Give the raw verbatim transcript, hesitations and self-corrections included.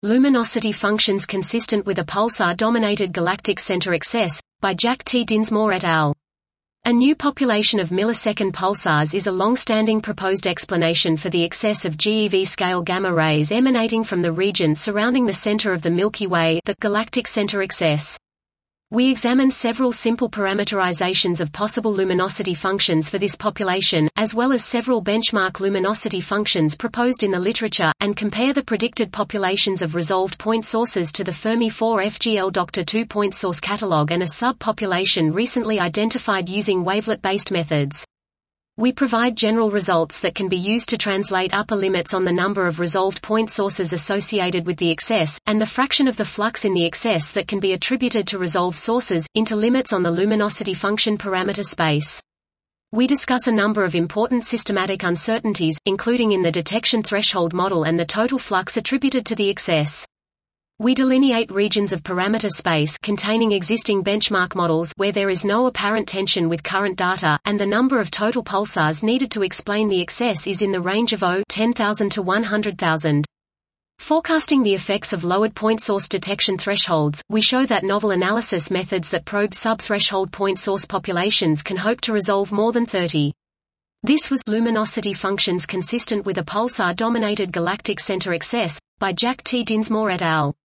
Luminosity Functions Consistent with a Pulsar-Dominated Galactic Center Excess, by Jack T. Dinsmore et al. A new population of millisecond pulsars is a long-standing proposed explanation for the excess of G E V-scale gamma rays emanating from the region surrounding the center of the Milky Way, the galactic center excess. We examine several simple parameterizations of possible luminosity functions for this population, as well as several benchmark luminosity functions proposed in the literature, and compare the predicted populations of resolved point sources to the Fermi four F G L Doctor two point source catalog and a sub-population recently identified using wavelet-based methods. We provide general results that can be used to translate upper limits on the number of resolved point sources associated with the excess, and the fraction of the flux in the excess that can be attributed to resolved sources, into limits on the luminosity function parameter space. We discuss a number of important systematic uncertainties, including in the detection threshold model and the total flux attributed to the excess. We delineate regions of parameter space containing existing benchmark models where there is no apparent tension with current data, and the number of total pulsars needed to explain the excess is in the range of zero ten thousand to one hundred thousand. Forecasting the effects of lowered point source detection thresholds, we show that novel analysis methods that probe sub-threshold point source populations can hope to resolve more than thirty. This was Luminosity Functions Consistent with a Pulsar-Dominated Galactic Center Excess, by Jack T. Dinsmore et al.